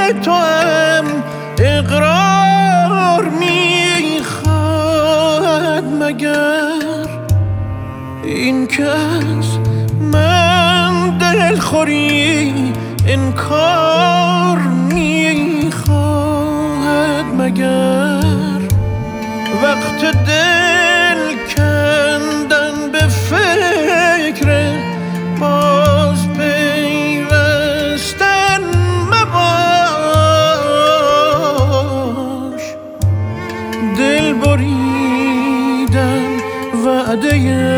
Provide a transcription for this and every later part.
تو هم اقرار میخواد مگر این که از من دلخوری انکار میخواد مگر وقت دل کندن به فکر باز پیوستن مباش دل بریدن وعده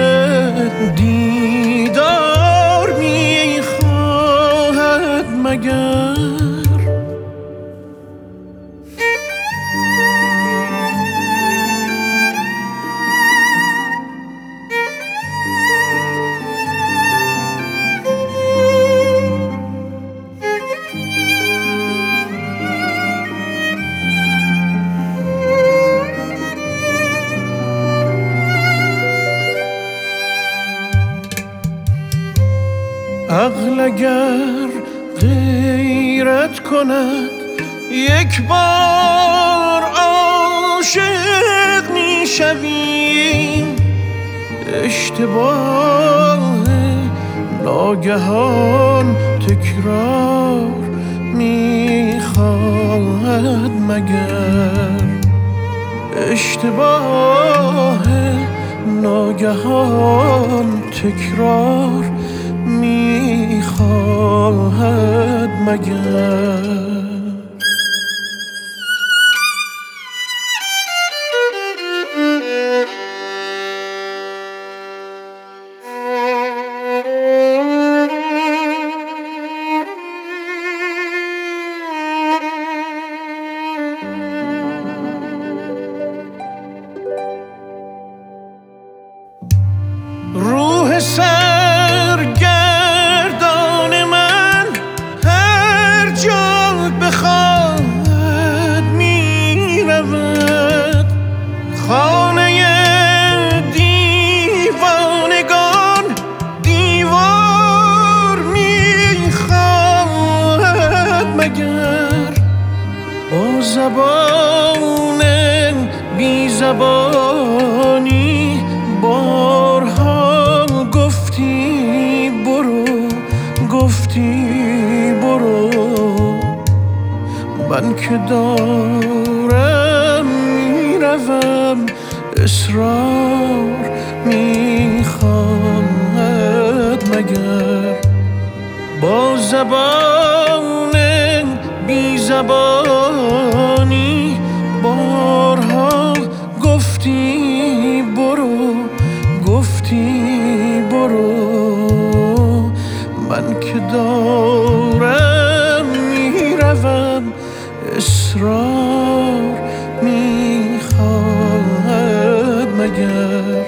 دیدار میخواهد مگر عقل اگر غیرت کند یک بار عاشق میشویم اشتباه ناگهان تکرار میخواهد مگر اشتباه ناگهان تکرار میخواهد مگر روح سرگردان من هر جا بخواهد میرود خانه دیوانگان دیوار میخواهد مگر با زبان بی زبانی بارها گفتی برو من که دارم میروم اصرار میخواهد مگر با زبان بی زبانی بارها گفتی برو من که دارم میروم اصرار میخواهد مگر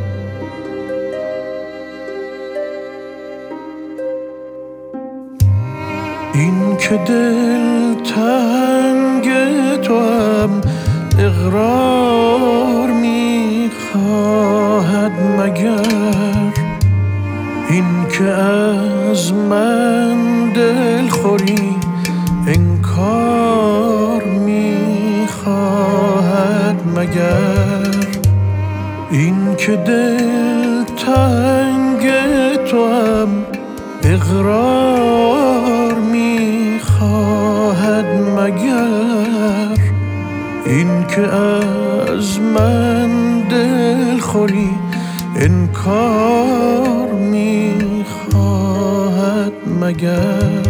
این که دل تنگ تو هم اقرار میخواهد مگر این که از من دلخوری انکار میخواهد مگر این که دل تنگ تو هم اقرار میخواهد مگر این که از من دلخوری انکار میخواهد مگر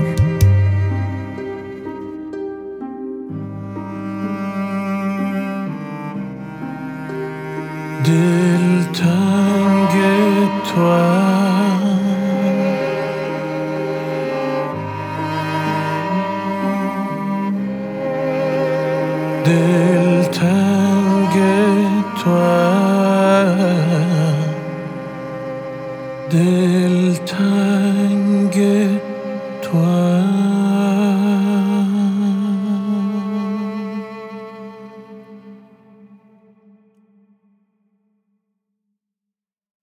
دلتنگ توام دلتنگ توام